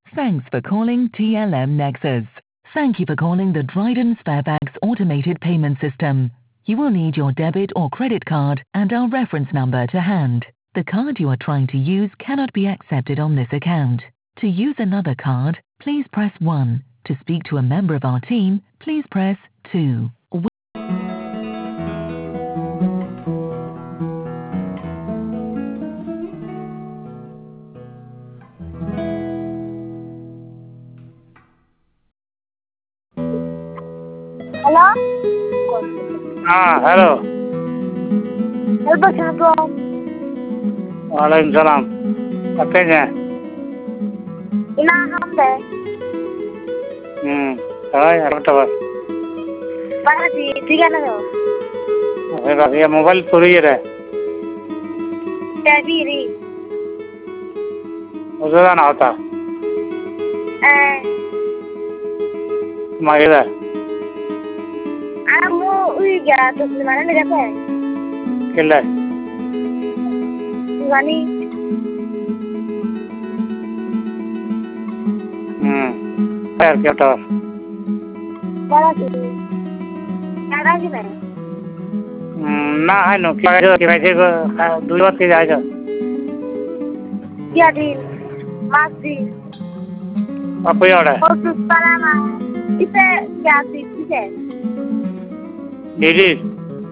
Thanks for calling TLM Nexus. Thank you for calling the Dryden Sparebags automated payment system. You will need your debit or credit card and our reference number to hand. The card you are trying to use cannot be accepted on this account. To use another card, please press 1. To speak to a member of our team, please press 2. Hello? Hello. Help us, Bro. Waalaikumsalam. Katanya. Ina hambe. Hai, apa kabar? Pagati, tiga na ho. ये mobile चोरी है Tabiri. उसे ना होता मायेदा Amu uiga to mana ne gata? किल्ला Gani. यार क्या था Pagati. Kada ki na? ना है नो क्या जो किराए को दूर के जाएगा Kia di. Masdi. आपको याद है Osu salama. Ite kia di ite. दीदी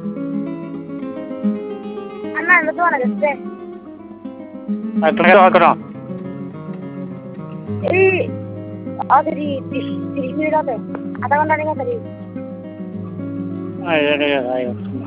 Anna lo to na gate. तुम्हें तो करो Adri tiri ni rate. Ada ganda ni gata di. आयो